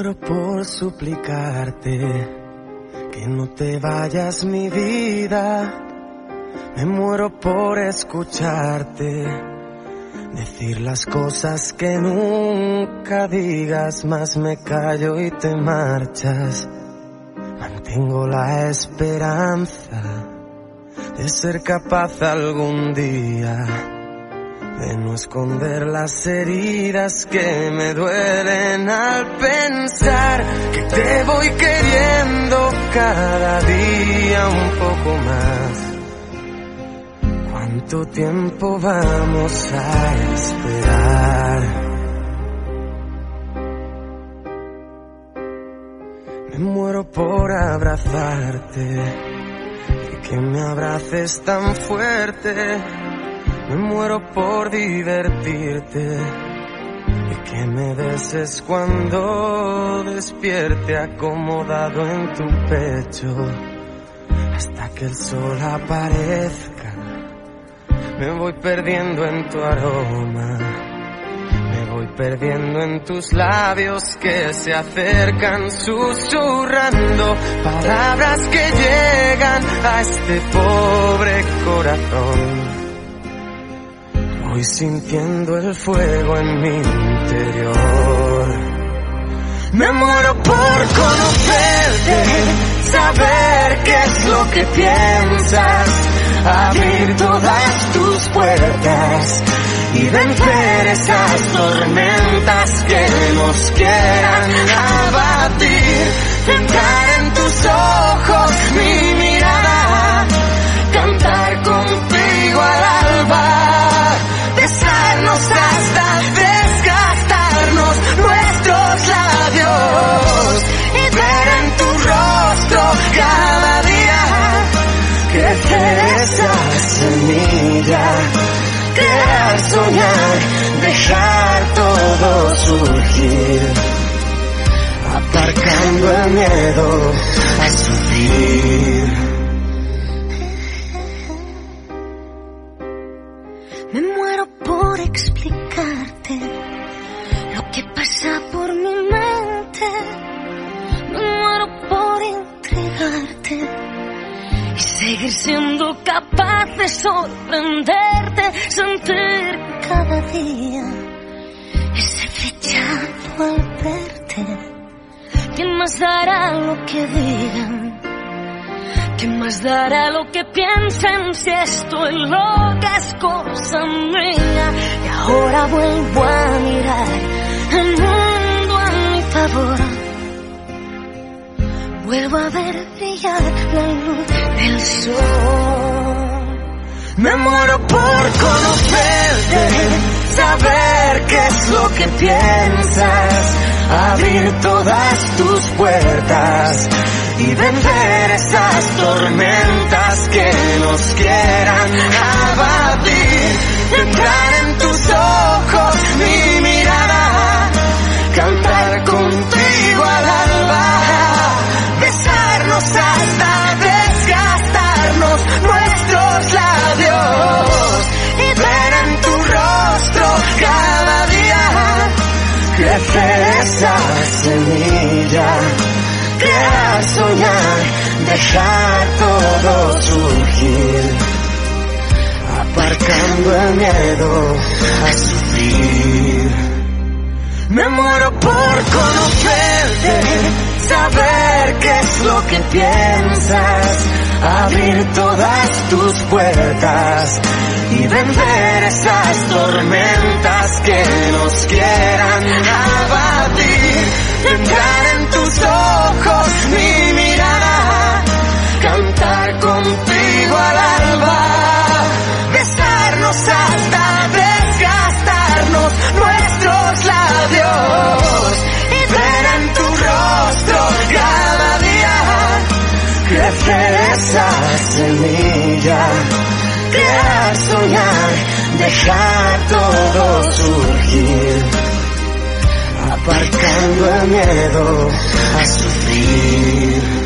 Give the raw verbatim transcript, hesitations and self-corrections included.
muero por suplicarte que no te vayas, mi vida. Me muero por escucharte decir las cosas que nunca digas, mas me callo y te marchas. Mantengo la esperanza de ser capaz algún día de no esconder las heridas que me duelen al pensar que te voy queriendo cada día un poco más. ¿Cuánto tiempo vamos a esperar? Me muero por abrazarte y que me abraces tan fuerte. Me muero por divertirte y que me beses cuando despierte acomodado en tu pecho hasta que el sol aparezca. Me voy perdiendo en tu aroma, me voy perdiendo en tus labios que se acercan susurrando palabras que llegan a este pobre corazón. Voy sintiendo el fuego en mi interior. Me muero por conocerte, saber qué es lo que piensas, abrir todas tus puertas y vencer esas tormentas que nos quieran abatir. Entrar en tus ojos mi mirada, cantar contigo al alba, besarnos hasta desgastarnos nuestros labios y ver en tu rostro cada día crecer esa semilla, crear, soñar, dejar todo surgir, aparcando el miedo a sufrir. Me muero por explicarte lo que pasa por mi mente. Me muero por entregarte y seguir siendo capaz de sorprenderte, sentir cada día ese flechazo al verte. ¿Quién más dará lo que digan? ¿Quién más dará lo que piensen si esto es lo que es cosa mía? Y ahora vuelvo a mirar el mundo a mi favor. Vuelvo a ver brillar la luz del sol. Me muero por conocerte, saber qué es lo que piensas, abrir todas tus puertas y vencer esas tormentas que nos quieran abatir. Entrar en tus ojos mi mirada, cantar contigo al alba, besarnos hasta desgastarnos nuestros labios y ver en tu rostro cada día crecer esa semilla, crear, soñar, dejar todo surgir, aparcando el miedo a sufrir. Me muero por conocerte, saber qué es lo que piensas, abrir todas tus puertas y vencer esas tormentas que nos quieran abatir. Entrar en tus ojos mi mirada, cantar contigo al alba, besarnos hasta desgastarnos nuestros labios y ver en tu rostro cada día crecer esa semilla, crear, soñar, dejar todo surgir, aparcando el miedo a sufrir.